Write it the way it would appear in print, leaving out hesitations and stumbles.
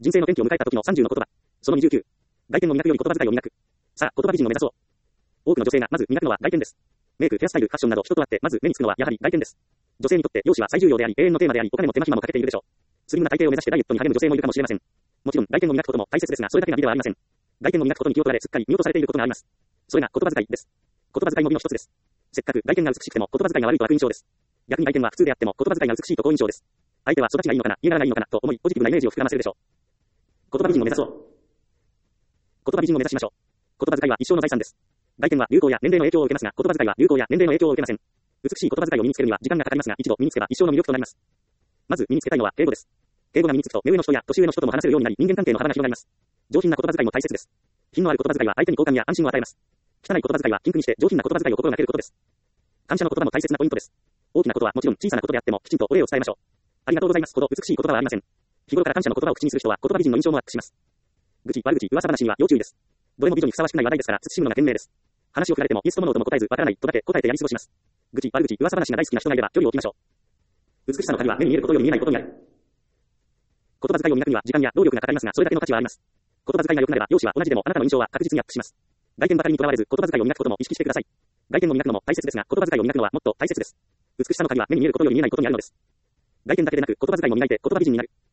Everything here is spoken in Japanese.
人生の転機を迎えた時の30の言葉。その29。外見を磨くより言葉遣いを磨く。さあ、言葉美人を目指そう。多くの女性がまず磨くのは外見です。メイク、ヘアスタイル、ファッションなど人とあってまず目につくのはやはり外見です。女性にとって容姿は最重要であり永遠のテーマでありお金も手間暇もかけているでしょう。スリムな体型を目指してダイエットに励む女性もいるかもしれません。もちろん外見を磨くことも大切ですがそれだけが美ではありません。外見を磨くことに気を取られすっかり見落とされていることがあります。それが言葉遣いです。言葉遣いも美の一つです。せっかく外見が美しくても言葉遣いが悪いと悪印象です。逆に外見は普通であっても言葉遣いが美しいと好印象です。相手は育ちがいいのかな、家柄がいいのかなと思いポジティブなイメージを膨らませるでしょう。言葉美人を目指そう。言葉美人を目指しましょう。言葉遣いは一生の財産です。外見は流行や年齢の影響を受けますが、言葉遣いは流行や年齢の影響を受けません。美しい言葉遣いを身につけるには時間がかかりますが、一度身につけば一生の魅力となります。まず身につけたいのは敬語です。敬語が身につくと目上の人や年上の人とも話せるようになり、人間関係の幅が広がります。上品な言葉遣いも大切です。品のある言葉遣いは相手に好感や安心を与えます。汚い言葉遣いは禁句にして上品な言葉遣いを心がけることです。感謝の言葉も大切なポイントです。大きなことはもちろん小さなことであってもきちんとお礼を伝えましょう。ありがとうございますほど美しい言葉はありません。日頃から感謝の言葉を口にする人は言葉美人の印象もアップします。愚痴、悪口、噂話には要注意です。どれも美女にふさわしくない話題ですから慎むのが賢明です。話を振られてもイエスともノーとも答えずわからないとだけ答えてやり過ごします。愚痴、悪口、噂話が大好きな人がいれば距離を置きましょう。美しさの鍵は目に見えることより見えないことにある。言葉遣いを磨くには時間や労力がかかりますがそれだけの価値はあります。言葉遣いが良くなれば容姿は同じでもあなたの印象は確実にアップします。外見ばかりにとらわれず言葉遣いを磨くことも意識してください。外見を磨くのも大切ですが言葉遣いを磨くのはもっと大切です。美しさの鍵は目に見えることより見えないことにあるのです。外見だけでなく言葉遣いも磨いて言葉美人になる。